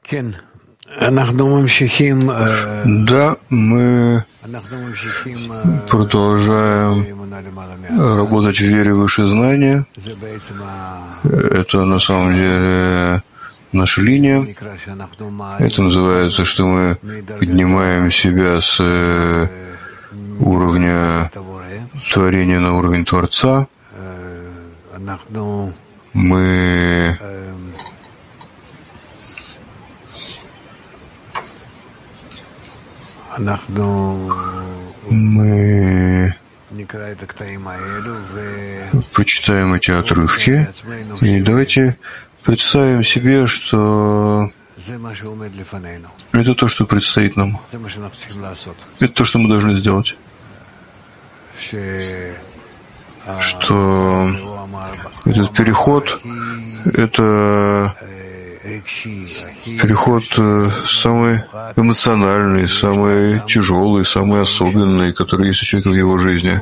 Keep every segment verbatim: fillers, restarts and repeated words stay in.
Да, мы продолжаем работать в вере выше знания. Это на самом деле наша линия. Это называется, что мы поднимаем себя с уровня творения на уровень Творца. Мы Мы почитаем эти отрывки, и давайте представим себе, что это то, что предстоит нам. Это то, что мы должны сделать. Что этот переход — это переход самый эмоциональный, самый тяжелый, самый особенный, который есть у человека в его жизни.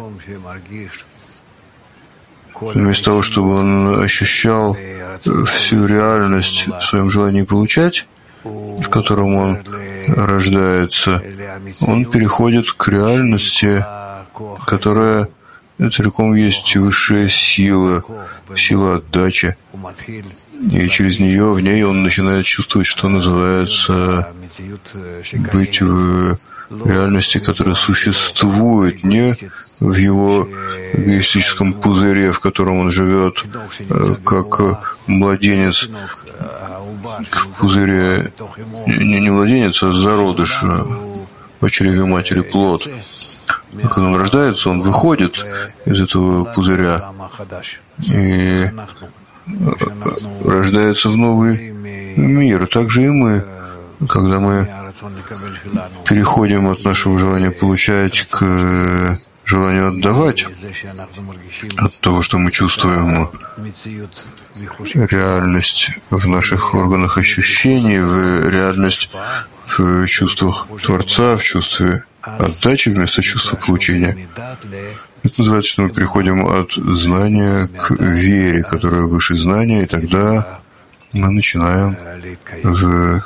Вместо того, чтобы он ощущал всю реальность в своем желании получать, в котором он рождается, он переходит к реальности, которая целиком есть высшая сила, сила отдачи. И через нее, в ней он начинает чувствовать, что называется быть в реальности, которая существует, не в его эгоистическом пузыре, в котором он живет, как младенец в пузыре, не, не младенец, а зародыш в чреве матери плод. Когда он рождается, он выходит из этого пузыря и рождается в новый мир. Также и мы, когда мы переходим от нашего желания получать к желанию отдавать, от того, что мы чувствуем реальность в наших органах ощущений, в реальность в чувствах Творца, в чувстве отдачи вместо чувства получения. Это называется, что мы переходим от знания к вере, которая выше знания, и тогда мы начинаем в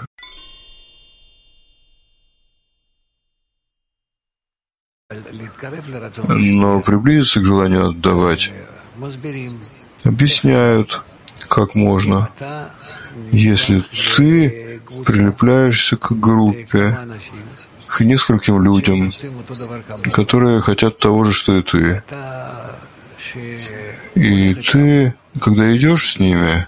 Но приблизиться к желанию отдавать объясняют, как можно, если ты прилепляешься к группе, к нескольким людям, которые хотят того же, что и ты. И ты, когда идешь с ними,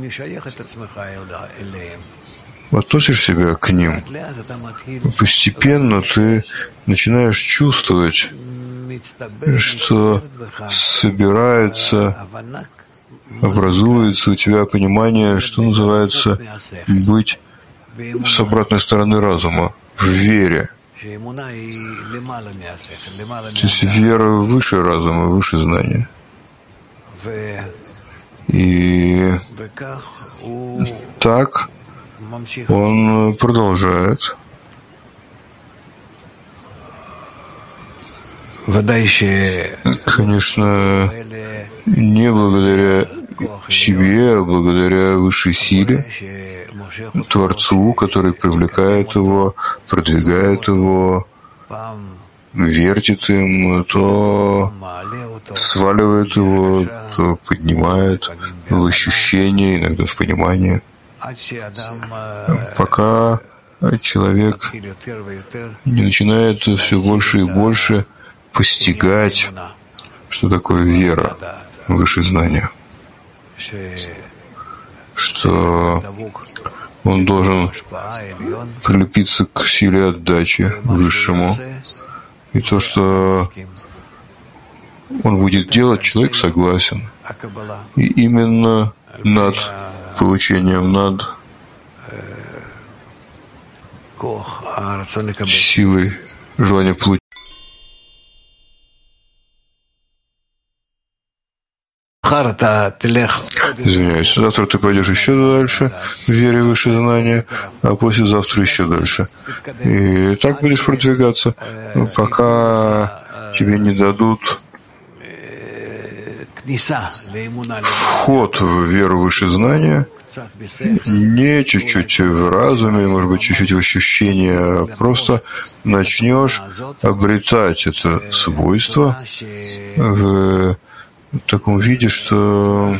относишь себя к ним. Постепенно ты начинаешь чувствовать, что собирается, образуется у тебя понимание, что называется быть с обратной стороны разума, в вере. То есть вера выше разума, выше знания. И так он продолжает. Конечно, не благодаря себе, а благодаря высшей силе, Творцу, который привлекает его, продвигает его, вертит им, то сваливает его, то поднимает в ощущение, иногда в понимание, пока человек не начинает все больше и больше постигать, что такое вера, выше знания, что он должен прилепиться к силе отдачи высшему. И то, что он будет делать, человек согласен. И именно над получением, над силой желания получить. Извиняюсь, завтра ты пойдешь еще дальше в вере выше знания, а послезавтра еще дальше. И так будешь продвигаться, пока тебе не дадут вход в веру выше знания, Не чуть-чуть в разуме, может быть, чуть-чуть в ощущении, а просто начнешь обретать это свойство в таком виде, что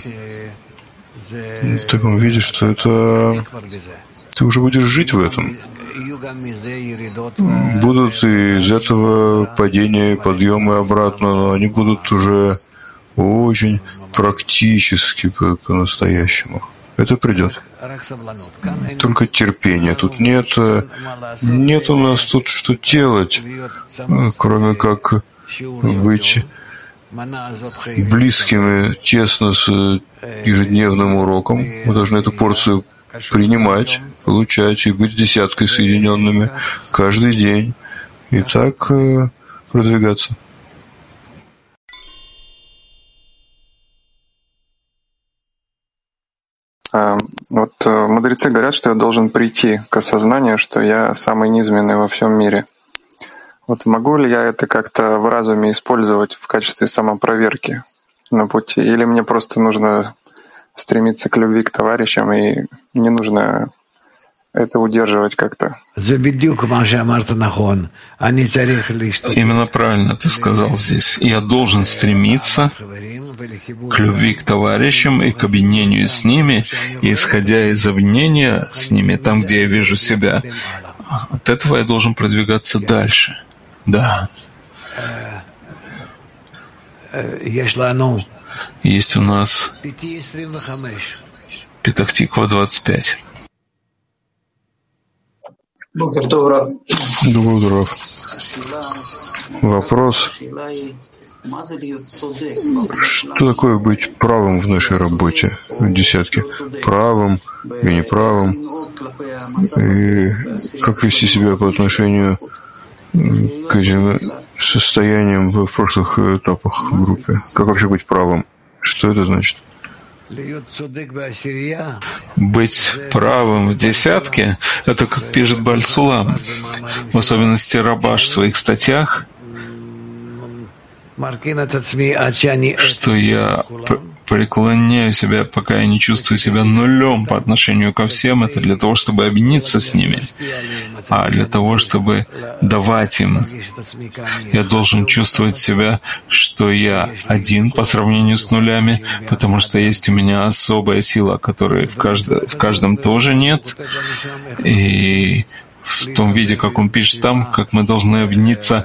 в таком виде, что это ты уже будешь жить в этом. Будут из этого падения и подъемы обратно, но они будут уже очень практически по- по-настоящему. Это придет. Только терпение. Тут нет, нет у нас тут что делать, кроме как быть близкими тесно с ежедневным уроком. Мы должны эту порцию принимать, получать и быть десяткой соединенными каждый день. И так э, продвигаться. Вот мудрецы говорят, что я должен прийти к осознанию, что я самый низменный во всем мире. Вот могу ли я это как-то в разуме использовать в качестве самопроверки на пути? Или мне просто нужно стремиться к любви к товарищам, и не нужно это удерживать как-то? Именно правильно ты сказал здесь. Я должен стремиться к любви к товарищам и к объединению с ними, и, исходя из объединения с ними, там, где я вижу себя, от этого я должен продвигаться дальше. Да. Есть у нас Петах Тиква двадцать пять. Добрый утро. Вопрос. Что такое быть правым в нашей работе, в десятке? Правым и неправым. И как вести себя по отношению к этим состояниям в прошлых этапах в группе? Как вообще быть правым? Что это значит? Быть правым в десятке — это, как пишет Бааль Сулам, в особенности Рабаш в своих статьях, что я преклоняю себя, пока я не чувствую себя нулем по отношению ко всем, это для того, чтобы объединиться с ними, а для того, чтобы давать им. Я должен чувствовать себя, что я один по сравнению с нулями, потому что есть у меня особая сила, которой в, каждом, в каждом тоже нет. И в том виде, как он пишет там, как мы должны объединиться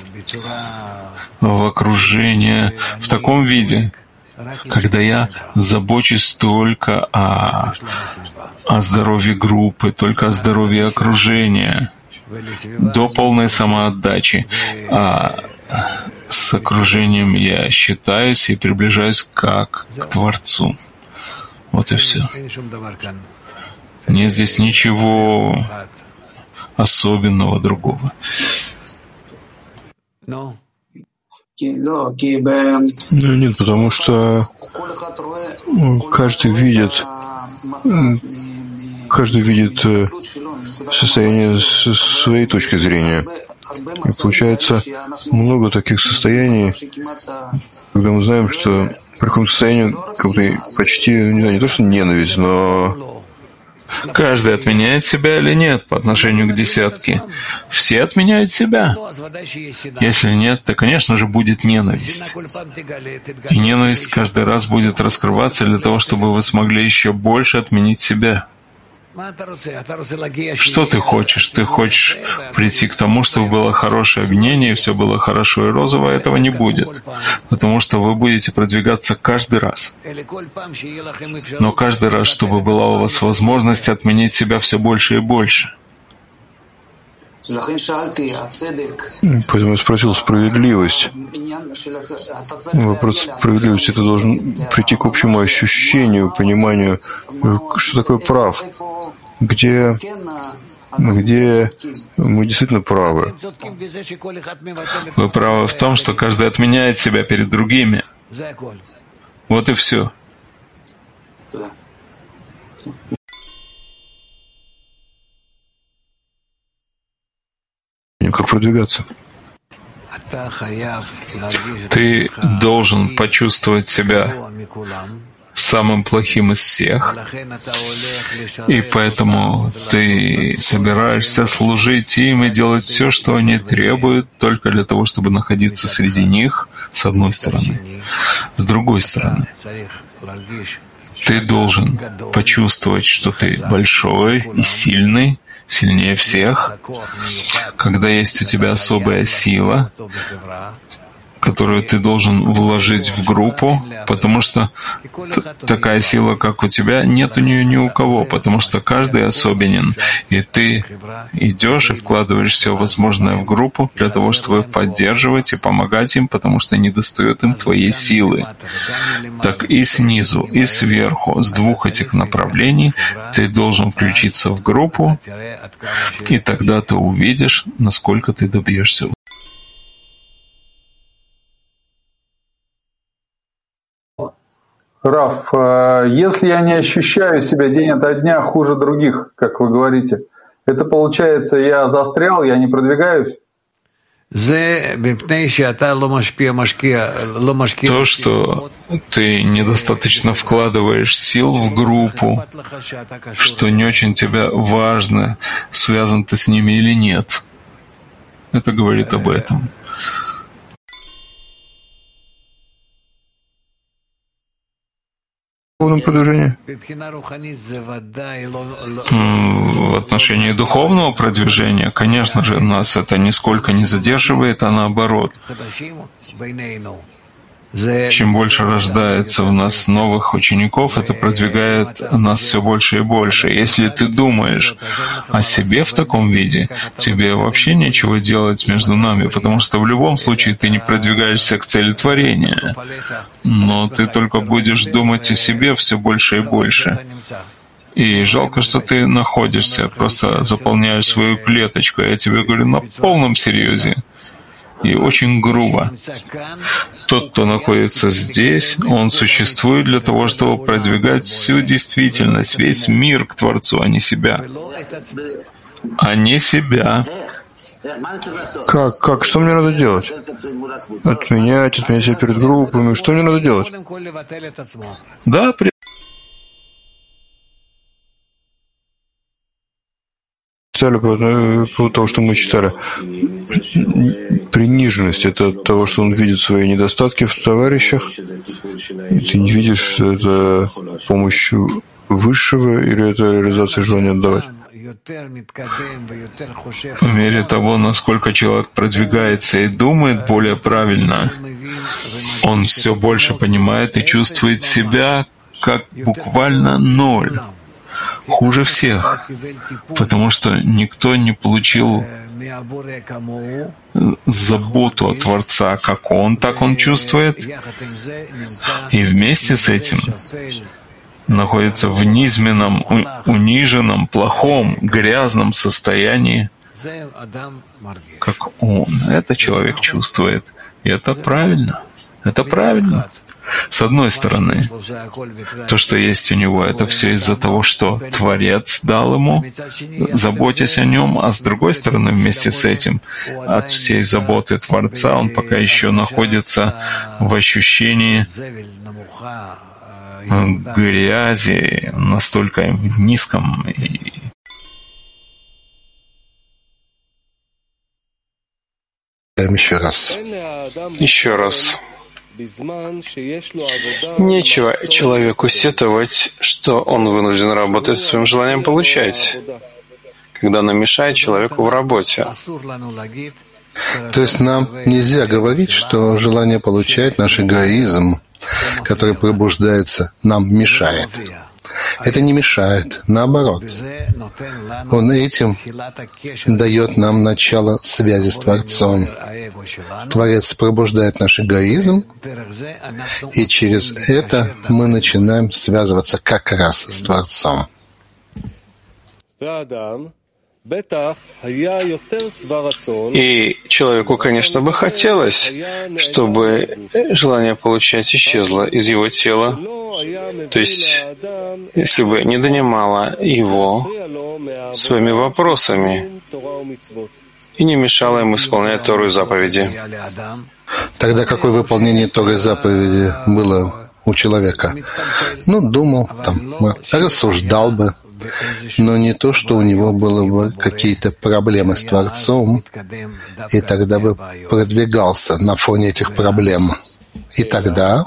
в окружение в таком виде, когда я забочусь только о, о здоровье группы, только о здоровье окружения, до полной самоотдачи. А с окружением я считаюсь и приближаюсь как к Творцу. Вот и все. Нет здесь ничего особенного другого. Ну, нет, потому что каждый видит, каждый видит состояние с своей точки зрения. И получается много таких состояний, когда мы знаем, что приходим к состоянию как бы почти, не знаю, не то что ненависть, но каждый отменяет себя или нет по отношению к десятке? Все отменяют себя. Если нет, то, конечно же, будет ненависть. И ненависть каждый раз будет раскрываться для того, чтобы вы смогли еще больше отменить себя. Что ты хочешь? Ты хочешь прийти к тому, чтобы было хорошее объединение, и все было хорошо и розово, этого не будет. Потому что вы будете продвигаться каждый раз. Но каждый раз, чтобы была у вас возможность отменить себя все больше и больше. Поэтому я спросил справедливость. Вопрос справедливости — это должен прийти к общему ощущению, пониманию, что такое прав, где, где мы действительно правы. Вы правы в том, что каждый отменяет себя перед другими. Вот и все. Как продвигаться? Ты должен почувствовать себя самым плохим из всех, и поэтому ты собираешься служить им и делать все, что они требуют, только для того, чтобы находиться среди них, с одной стороны. С другой стороны, ты должен почувствовать, что ты большой и сильный, сильнее всех, когда есть у тебя особая сила, которую ты должен вложить в группу, потому что такая сила, как у тебя, нет у нее ни у кого, потому что каждый особенен, и ты идешь и вкладываешь все возможное в группу для того, чтобы поддерживать и помогать им, потому что недостает им твоей силы. Так и снизу, и сверху, с двух этих направлений ты должен включиться в группу, и тогда ты увидишь, насколько ты добьешься. Раф, если я не ощущаю себя день ото дня хуже других, как вы говорите, это получается, я застрял, я не продвигаюсь? То, что ты недостаточно вкладываешь сил в группу, что не очень тебе важно, связан ты с ними или нет, это говорит об этом. Продвижение? В отношении духовного продвижения, конечно же, нас это нисколько не задерживает, а наоборот. Чем больше рождается в нас новых учеников, это продвигает нас все больше и больше. Если ты думаешь о себе в таком виде, тебе вообще нечего делать между нами, потому что в любом случае ты не продвигаешься к цели творения. Но ты только будешь думать о себе все больше и больше. И жалко, что ты находишься, просто заполняешь свою клеточку. Я тебе говорю на полном серьезе. И очень грубо. Тот, кто находится здесь, он существует для того, чтобы продвигать всю действительность, весь мир к Творцу, а не себя. А не себя. Как? Как? Что мне надо делать? Отменять, отменять себя перед группами. Что мне надо делать? Да, при... Читали по поводу того, что мы читали. Приниженность — это от того, что он видит свои недостатки в товарищах. И ты не видишь, что это с помощью высшего или это реализация желания отдавать? По мере того, насколько человек продвигается и думает более правильно, он все больше понимает и чувствует себя как буквально ноль. Хуже всех, потому что никто не получил заботу от Творца, как он, так он чувствует, и вместе с этим находится в низменном, униженном, плохом, грязном состоянии, как он. Это человек чувствует, и это правильно. Это правильно. С одной стороны, то, что есть у него, это все из-за того, что Творец дал ему, заботясь о нем, а с другой стороны, вместе с этим, от всей заботы Творца он пока еще находится в ощущении грязи, настолько низком. Еще раз. Еще раз. Нечего человеку сетовать, что он вынужден работать своим желанием получать, когда оно мешает человеку в работе. То есть нам нельзя говорить, что желание получать, наш эгоизм, который пробуждается, нам мешает. Это не мешает, наоборот. Он этим дает нам начало связи с Творцом. Творец пробуждает наш эгоизм, и через это мы начинаем связываться как раз с Творцом. И человеку, конечно, бы хотелось, чтобы желание получать исчезло из его тела. То есть, если бы не донимало его своими вопросами и не мешало ему исполнять Тору и заповеди. Тогда какое выполнение Торы и заповеди было у человека. Ну, думал, там, рассуждал бы, но не то, что у него было бы какие-то проблемы с Творцом, и тогда бы продвигался на фоне этих проблем. И тогда...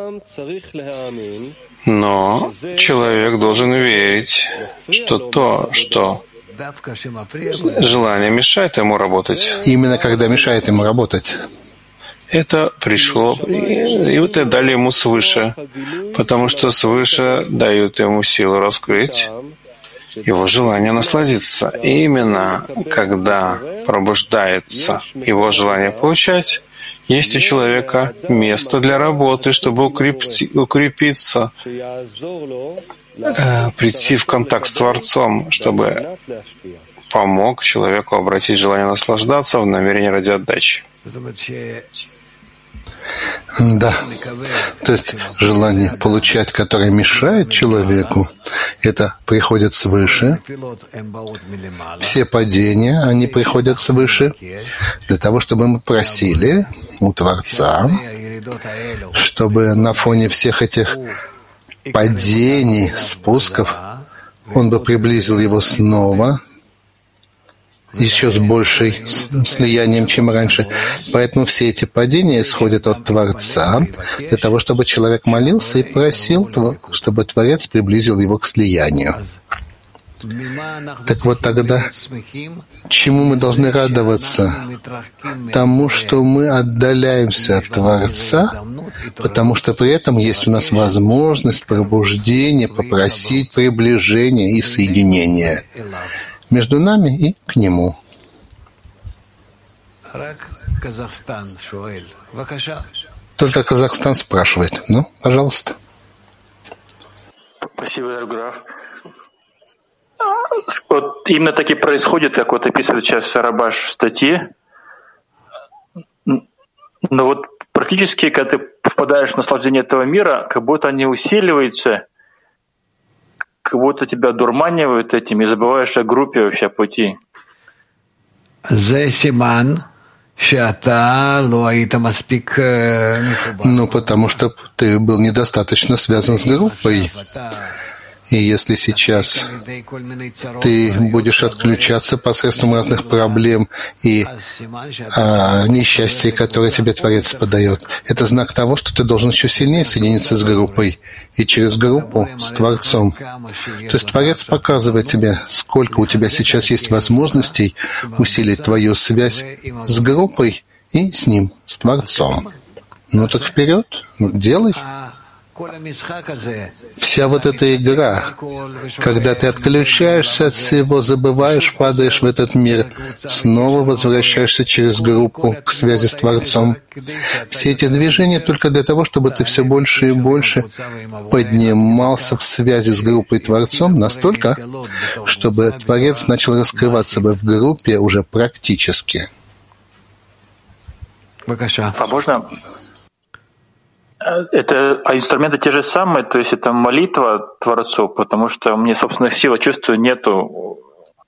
Но человек должен верить, что то, что желание мешает ему работать. Именно когда мешает ему работать. Это пришло, и это дали ему свыше, потому что свыше дают ему силу раскрыть его желание насладиться. И именно когда пробуждается его желание получать, есть у человека место для работы, чтобы укрепить, укрепиться, э, прийти в контакт с Творцом, чтобы помог человеку обратить желание наслаждаться в намерение ради отдачи. Да. То есть желание получать, которое мешает человеку, это приходит свыше. Все падения, они приходят свыше для того, чтобы мы просили у Творца, чтобы на фоне всех этих падений, спусков, Он бы приблизил его снова, еще с большим слиянием, чем раньше. Поэтому все эти падения исходят от Творца, для того, чтобы человек молился и просил, чтобы Творец приблизил его к слиянию. Так вот тогда, чему мы должны радоваться? Тому, что мы отдаляемся от Творца, потому что при этом есть у нас возможность пробуждения, попросить приближения и соединения между нами и к Нему. Только Казахстан спрашивает. Ну, пожалуйста. Спасибо, Граф. Вот именно так и происходит, как вот описывает сейчас Сарабаш в статье. Но вот практически, когда ты впадаешь в наслаждение этого мира, как будто они усиливаются, как будто тебя дурманивают этим, и забываешь о группе вообще, о пути. Ну, потому что ты был недостаточно связан с группой. И если сейчас ты будешь отключаться посредством разных проблем и а, несчастий, которые тебе Творец подает, это знак того, что ты должен еще сильнее соединиться с группой и через группу с Творцом. То есть Творец показывает тебе, сколько у тебя сейчас есть возможностей усилить твою связь с группой и с Ним, с Творцом. Ну так вперед, ну, делай. Вся вот эта игра, когда ты отключаешься от всего, забываешь, падаешь в этот мир, снова возвращаешься через группу к связи с Творцом. Все эти движения только для того, чтобы ты все больше и больше поднимался в связи с группой Творцом настолько, чтобы Творец начал раскрываться в группе уже практически. А можно? Это, а инструменты те же самые, то есть это молитва Творцу, потому что мне собственных сил, чувствую, нету.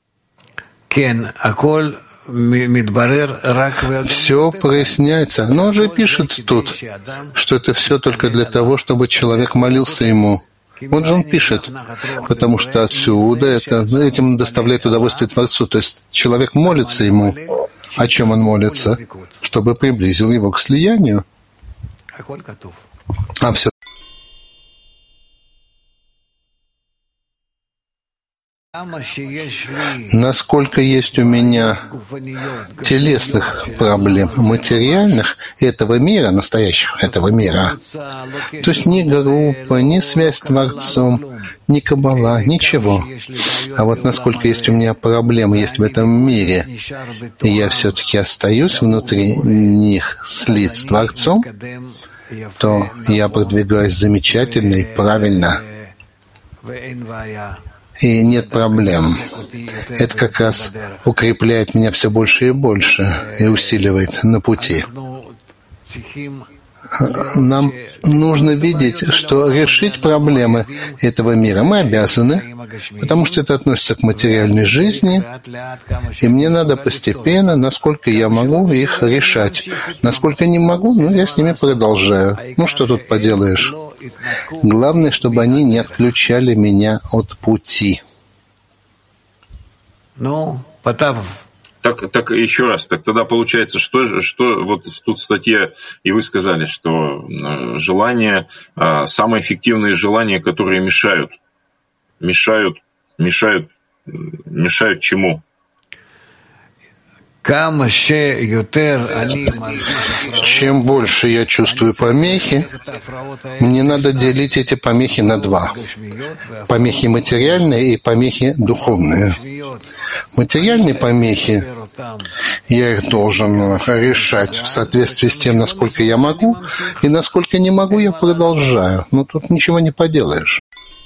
Все проясняется. Но он же пишет тут, что это все только для того, чтобы человек молился ему. Вот же он пишет, потому что отсюда это, этим доставляет удовольствие Творцу. То есть человек молится ему. О чем он молится? Чтобы приблизил его к слиянию. А все. Насколько есть у меня телесных проблем, материальных этого мира, настоящего этого мира, то есть ни группа, ни связь с Творцом, ни каббала, ничего. А вот насколько есть у меня проблемы есть в этом мире, и я все-таки остаюсь внутри них слит с Творцом, то я продвигаюсь замечательно и правильно. И нет проблем. Это как раз укрепляет меня все больше и больше и усиливает на пути. нам нужно видеть, что решить проблемы этого мира мы обязаны, потому что это относится к материальной жизни, и мне надо постепенно, насколько я могу, их решать. Насколько не могу, ну, я с ними продолжаю. Ну, что тут поделаешь? Главное, чтобы они не отключали меня от пути. Ну, Потапов. Так, так еще раз, так тогда получается, что, что вот тут в статье, и вы сказали, что желания, самые эффективные желания, которые мешают, мешают, мешают, мешают чему? Чем больше я чувствую помехи, мне надо делить эти помехи на два. Помехи материальные и помехи духовные. Материальные помехи, я их должен решать в соответствии с тем, насколько я могу, и насколько не могу, я продолжаю. Но тут ничего не поделаешь.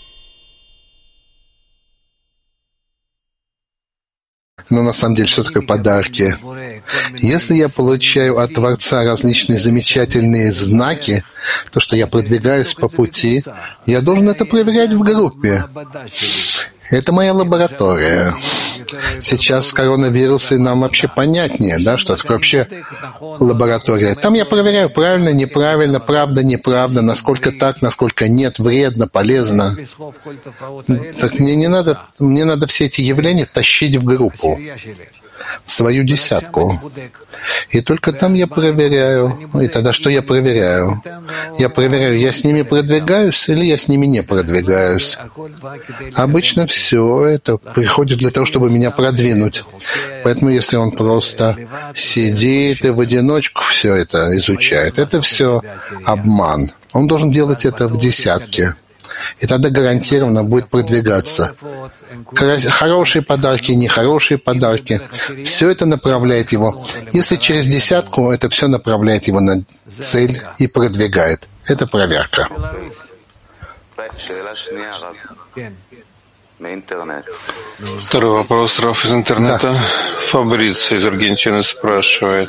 Но на самом деле, что такое подарки? Если я получаю от Творца различные замечательные знаки, то, что я продвигаюсь по пути, я должен это проверять в группе. Это моя лаборатория. Сейчас с коронавирусом нам вообще понятнее, да, что такое вообще лаборатория. Там я проверяю, правильно, неправильно, правда, неправда, насколько так, насколько нет, вредно, полезно. Так мне не надо, мне надо все эти явления тащить в группу, в свою десятку. И только там я проверяю. И тогда что я проверяю? Я проверяю, я с ними продвигаюсь или я с ними не продвигаюсь. Обычно все это приходит для того, чтобы меня продвинуть. Поэтому если он просто сидит и в одиночку все это изучает, это все обман. Он должен делать это в десятке. И тогда гарантированно будет продвигаться. Хорошие подарки, нехорошие подарки. Все это направляет его. Если через десятку, это все направляет его на цель и продвигает. Это проверка. Второй вопрос, Раф, из интернета. Да. Фабрицио из Аргентины спрашивает.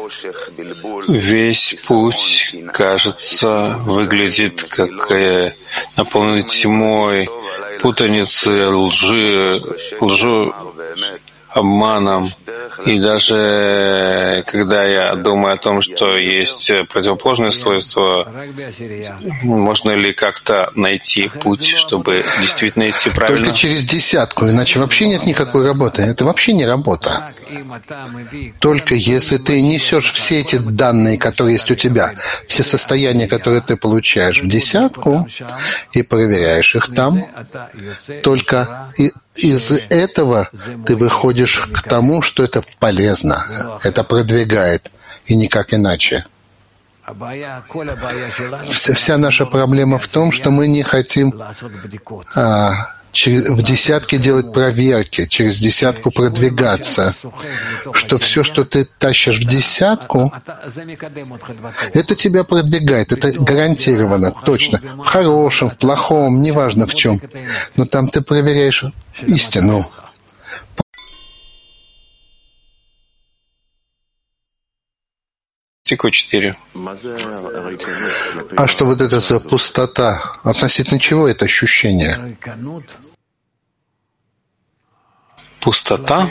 Весь путь, кажется, выглядит как э, наполненный тьмой, путаницей, лжи, лжу, обманом. И даже когда я думаю о том, что есть противоположные свойства, можно ли как-то найти путь, чтобы действительно идти правильно? Только через десятку, иначе вообще нет никакой работы. Это вообще не работа. Только если ты несешь все эти данные, которые есть у тебя, все состояния, которые ты получаешь, в десятку и проверяешь их там, только и из этого ты выходишь к тому, что это полезно, это продвигает, и никак иначе. Вся наша проблема в том, что мы не хотим а, через, в десятке делать проверки, через десятку продвигаться, что все, что ты тащишь в десятку, это тебя продвигает, это гарантированно, точно, в хорошем, в плохом, неважно в чем, но там ты проверяешь истину. Тико четыре. А что вот это за пустота? Относительно чего это ощущение? Пустота?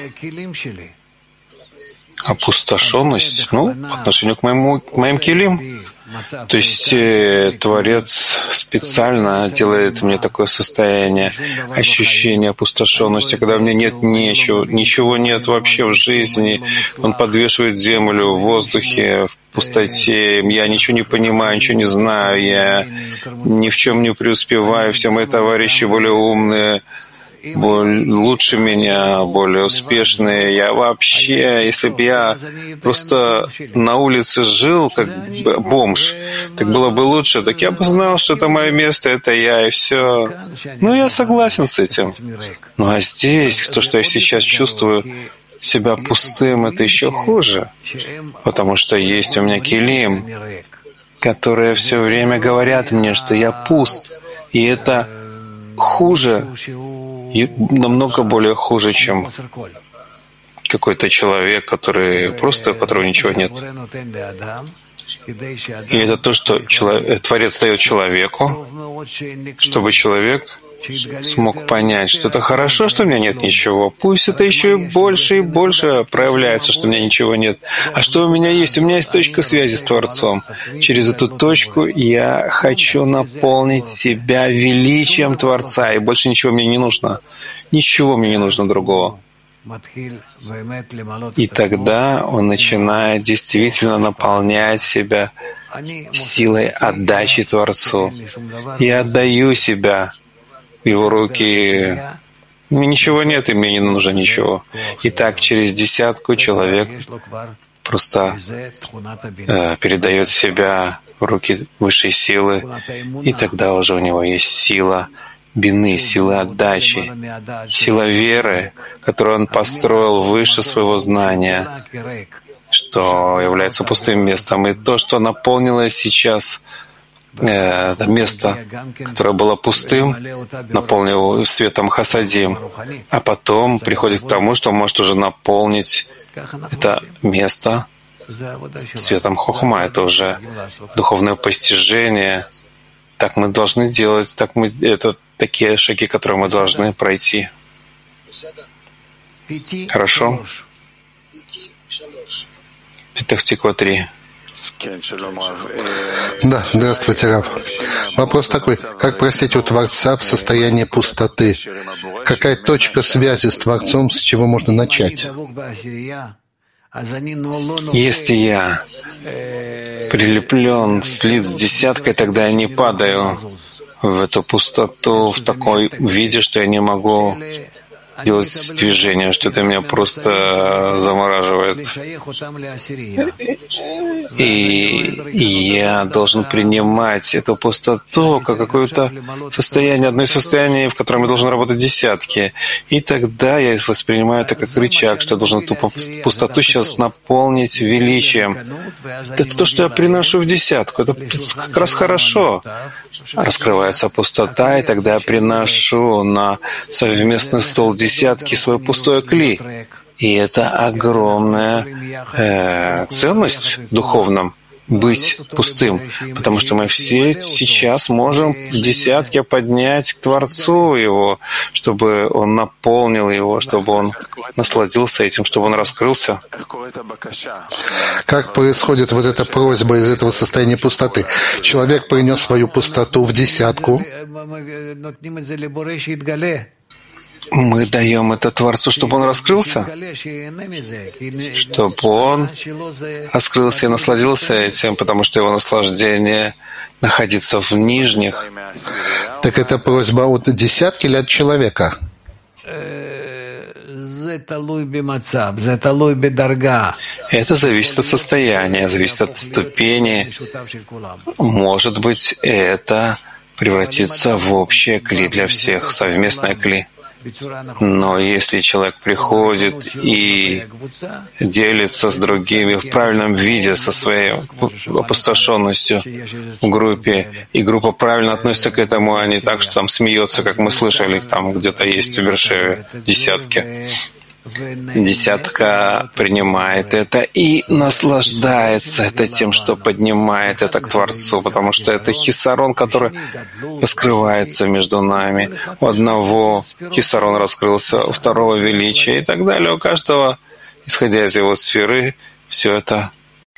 Опустошенность? Ну, по отношению к, моему, к моим килим. То есть э, Творец специально делает мне такое состояние, ощущение опустошенности, когда у меня нет ничего, ничего нет вообще в жизни. Он подвешивает землю в воздухе, в пустоте. Я ничего не понимаю, ничего не знаю, я ни в чем не преуспеваю. Все мои товарищи более умные, более, лучше меня, более успешные. Я вообще, если бы я просто на улице жил, как бомж, так было бы лучше. Так я бы знал, что это мое место, это я, и все. Ну, я согласен с этим. Ну, а здесь, то, что я сейчас чувствую себя пустым, это еще хуже. Потому что есть у меня килим, которые все время говорят мне, что я пуст. И это хуже, и намного более хуже, чем какой-то человек, который просто, у которого ничего нет. И это то, что человек, Творец дает человеку, чтобы человек смог понять, что это хорошо, что у меня нет ничего. Пусть это еще и больше и больше проявляется, что у меня ничего нет. А что у меня есть? У меня есть точка связи с Творцом. Через эту точку я хочу наполнить себя величием Творца, и больше ничего мне не нужно. Ничего мне не нужно другого. И тогда он начинает действительно наполнять себя силой отдачи Творцу. Я отдаю себя в его руки. Мне ничего нет, и мне не нужно ничего. И так через десятку человек просто э, передает себя в руки высшей силы, и тогда уже у него есть сила бины, сила отдачи, сила веры, которую он построил выше своего знания, что является пустым местом. И то, что наполнилось сейчас, э, это место, которое было пустым, наполнил его светом хасадим, а потом приходит к тому, что может уже наполнить это место светом хохма. Это уже духовное постижение. Так мы должны делать, так мы, это такие шаги, которые мы должны пройти. Хорошо? Петах-Тиква три. Да, здравствуйте, Рав. Вопрос такой: как просить у Творца в состоянии пустоты? Какая точка связи с Творцом, с чего можно начать? Если я прилеплен, слит с десяткой, тогда я не падаю в эту пустоту в такой виде, что я не могу делать движение, что это меня просто замораживает. И, и я должен принимать эту пустоту как какое-то состояние, одно из состояний, в котором я должен работать десятки. И тогда я воспринимаю это как рычаг, что я должен эту пустоту сейчас наполнить величием. Это то, что я приношу в десятку. Это как раз хорошо. Раскрывается пустота, и тогда я приношу на совместный стол десятки свое пустое кли. И это огромная э, ценность в духовном — быть пустым, потому что мы все сейчас можем в десятке поднять к Творцу его, чтобы он наполнил его, чтобы он насладился этим, чтобы он раскрылся. Как происходит вот эта просьба из этого состояния пустоты? Человек принес свою пустоту в десятку. Мы даем это Творцу, чтобы он раскрылся, чтобы он раскрылся и насладился этим, потому что его наслаждение находится в нижних. Так это просьба от десятки или от человека? Это зависит от состояния, зависит от ступени. Может быть, это превратится в общее кли для всех, совместное кли. Но если человек приходит и делится с другими в правильном виде, со своей опустошенностью в группе, и группа правильно относится к этому, а не так, что там смеется, как мы слышали, там где-то есть в Бершеве десятки. Десятка принимает это и наслаждается это тем, что поднимает это к Творцу, потому что это хисарон, который раскрывается между нами. У одного хисарон раскрылся, у второго величие и так далее. У каждого, исходя из его сферы, все это.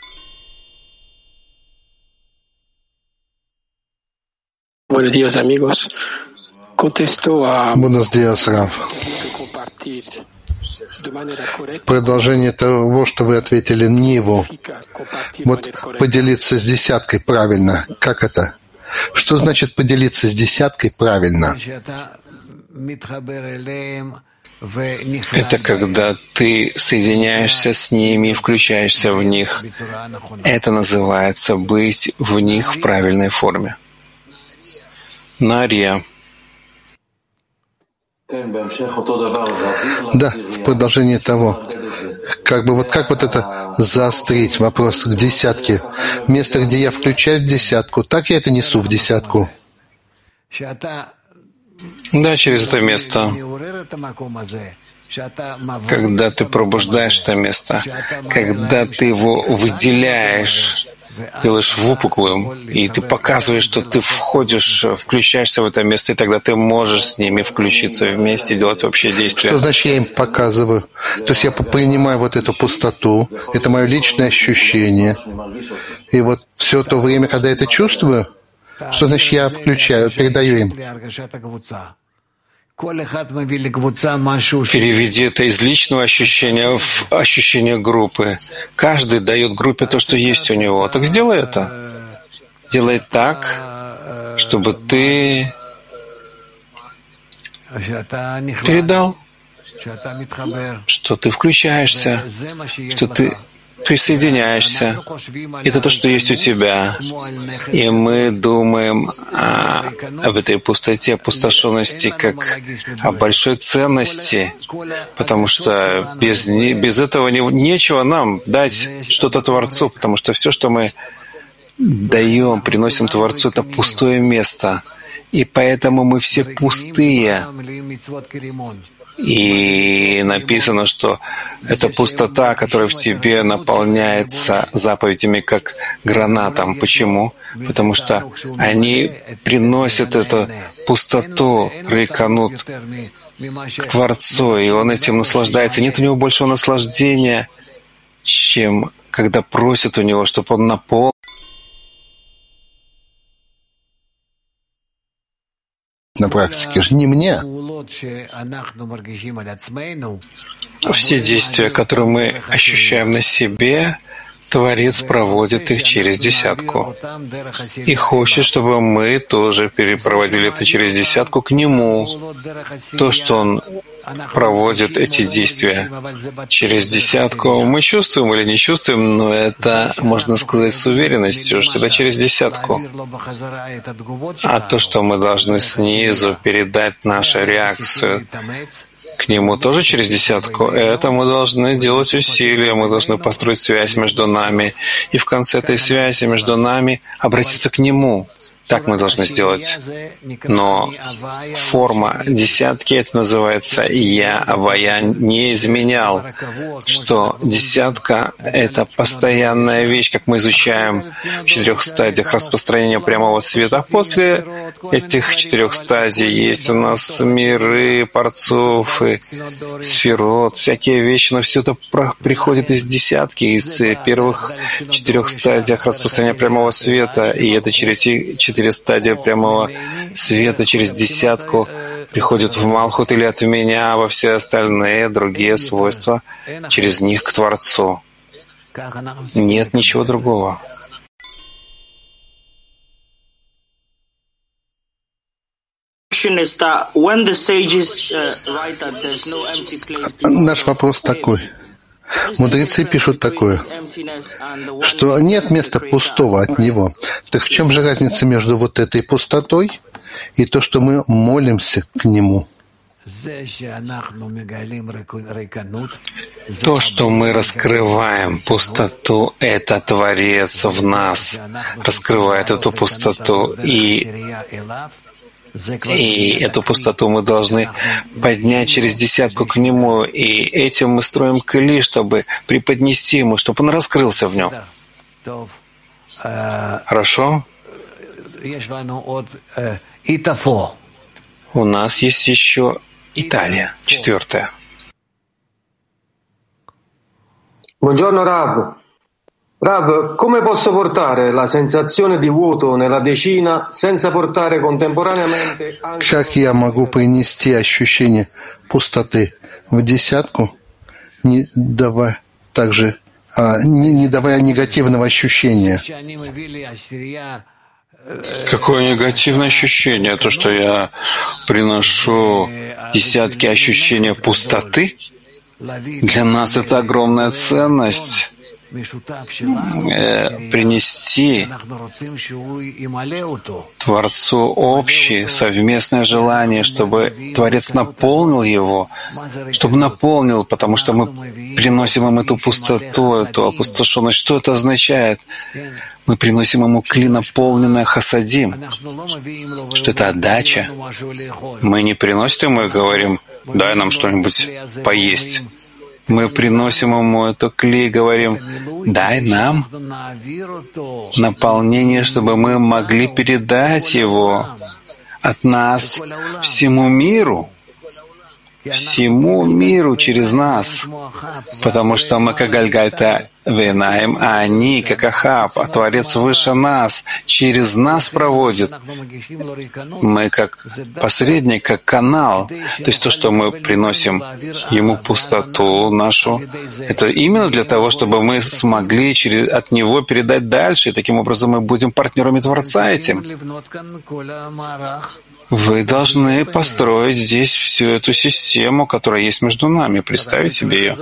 Buenos días, amigos. Contesto a... Buenos días, Рав. В продолжение того, что вы ответили Ниву, вот поделиться с десяткой правильно, как это? Что значит поделиться с десяткой правильно? Это когда ты соединяешься с ними и включаешься в них. Это называется быть в них в правильной форме. Нария. Да, в продолжение того, как бы вот как вот это заострить вопрос к десятке. Место, где я включаю в десятку, так я это несу в десятку. Да, через это место. когда ты пробуждаешь это место, когда ты его выделяешь, делаешь выпуклым, и ты показываешь, что ты входишь, включаешься в это место, и тогда ты можешь с ними включиться вместе и делать общее действие. Что значит я им показываю? То есть я принимаю вот эту пустоту, это мое личное ощущение. И вот все то время, когда я это чувствую, что значит я включаю, передаю им? Переведи это из личного ощущения в ощущение группы. Каждый дает группе то, что есть у него. Так сделай это. Делай так, чтобы ты передал, что ты включаешься, что ты присоединяешься. Это то, что есть у тебя. И мы думаем о, об этой пустоте, опустошенности, как о большой ценности, потому что без, без этого не, нечего нам дать что-то Творцу, потому что все, что мы даем, приносим Творцу, это пустое место. И поэтому мы все пустые. И написано, что это пустота, которая в тебе наполняется заповедями, как гранатом. Почему? Потому что они приносят эту пустоту, рейканут, к Творцу, и он этим наслаждается. Нет у него большего наслаждения, чем когда просят у него, чтобы он наполнил. На практике же не мне. Все действия, которые мы ощущаем на себе, Творец проводит их через десятку. И хочет, чтобы мы тоже перепроводили это через десятку к Нему. То, что Он проводит эти действия через десятку, мы чувствуем или не чувствуем, но это, можно сказать с уверенностью, что это через десятку. А то, что мы должны снизу передать нашу реакцию к Нему тоже через десятку, это мы должны делать усилия, мы должны построить связь между нами, и в конце этой связи между нами обратиться к Нему. Так мы должны сделать. Но форма десятки, это называется «я», «авая» не изменял, что десятка — это постоянная вещь, как мы изучаем в четырех стадиях распространения прямого света. А после этих четырех стадий есть у нас миры, парцуфы, сферот, всякие вещи, но все это приходит из десятки, из первых четырех стадиях распространения прямого света, и это через четыре Четыре стадии прямого света через десятку приходят в Малхут или от меня во все остальные другие свойства, через них к Творцу. Нет ничего другого. Наш вопрос такой. Мудрецы пишут такое, что нет места пустого от него. Так в чем же разница между вот этой пустотой и то, что мы молимся к нему? То, что мы раскрываем пустоту, это Творец в нас раскрывает эту пустоту, и И эту пустоту мы должны поднять через десятку к Нему, и этим мы строим кли, чтобы преподнести Ему, чтобы Он раскрылся в нем. Хорошо? У нас есть еще Италия, четвертая. Buongiorno Rav. Rav, come posso portare la sensazione di vuoto nella decina senza portare contemporaneamente anche... Как я могу принести ощущение пустоты в десятку, не давая также, а, не, не давая негативного ощущения? Какое негативное ощущение? То, что я приношу десятки ощущения пустоты? Для нас это огромная ценность. принести Творцу общее, совместное желание, чтобы Творец наполнил его, чтобы наполнил, потому что мы приносим ему эту пустоту, эту опустошенность. Что это означает? Мы приносим ему кли, наполненное хасадим, что это отдача. Мы не приносим ему и говорим: дай нам что-нибудь поесть. Мы приносим ему эту кли и говорим: дай нам наполнение, чтобы мы могли передать его от нас всему миру, всему миру через нас, потому что мы как Гальгальта Венаем, а они как Ахав, а Творец выше нас, через нас проводит. Мы как посредник, как канал. То есть то, что мы приносим ему пустоту нашу, это именно для того, чтобы мы смогли через, от него передать дальше, и таким образом мы будем партнерами Творца этим. Вы должны построить здесь всю эту систему, которая есть между нами, представить себе ее.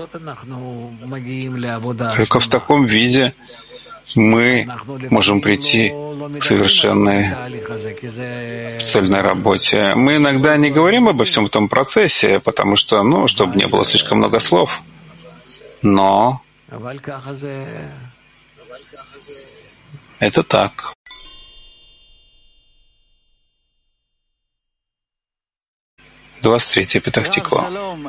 Только в таком виде мы можем прийти к совершенной цельной работе. Мы иногда не говорим обо всем этом процессе, потому что, ну, чтобы не было слишком много слов. Но это так. двадцать третья Петах Тиква.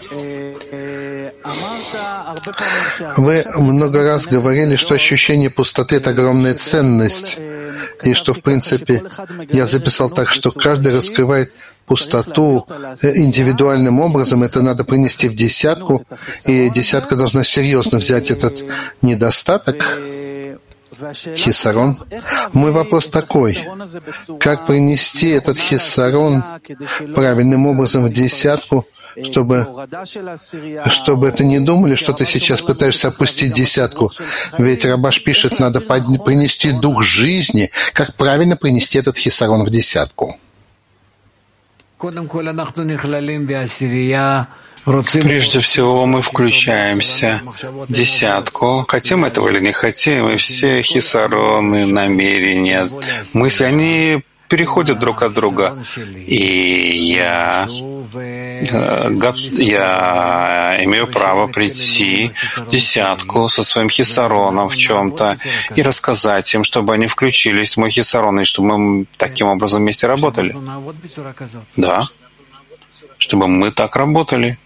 Вы много раз говорили, что ощущение пустоты — это огромная ценность, и что, в принципе, я записал так, что каждый раскрывает пустоту индивидуальным образом, это надо принести в десятку, и десятка должна серьезно взять этот недостаток, хисарон. Мой вопрос такой: как принести этот хисарон правильным образом в десятку, чтобы, чтобы это не думали, что ты сейчас пытаешься опустить десятку? Ведь Рабаш пишет, надо принести дух жизни. Как правильно принести этот хисарон в десятку? Прежде всего, мы включаемся в десятку. Хотим этого или не хотим, и все хисароны, намерения, мысли, они переходят друг от друга. И я, я имею право прийти в десятку со своим хисароном в чем-то и рассказать им, чтобы они включились в мой хисарон, и чтобы мы таким образом вместе работали. Да, чтобы мы так работали.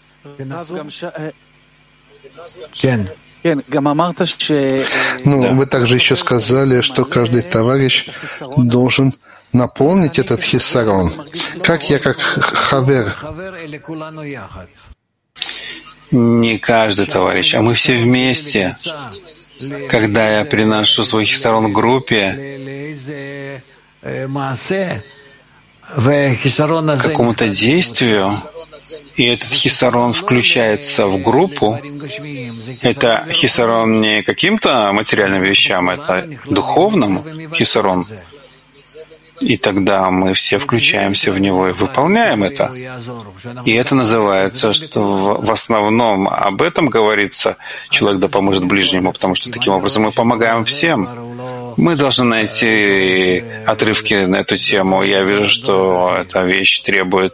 Ну, вы также еще сказали, что каждый товарищ должен наполнить этот хиссарон. Как я, как хавер? Не каждый товарищ, а мы все вместе. Когда я приношу свой хиссарон группе, какому-то действию, и этот хисарон включается в группу, это хисарон не каким-то материальным вещам, это духовным хисарон. И тогда мы все включаемся в него и выполняем это. И это называется, что в основном об этом говорится, человек да поможет ближнему, потому что таким образом мы помогаем всем. Мы должны найти отрывки на эту тему. Я вижу, что эта вещь требует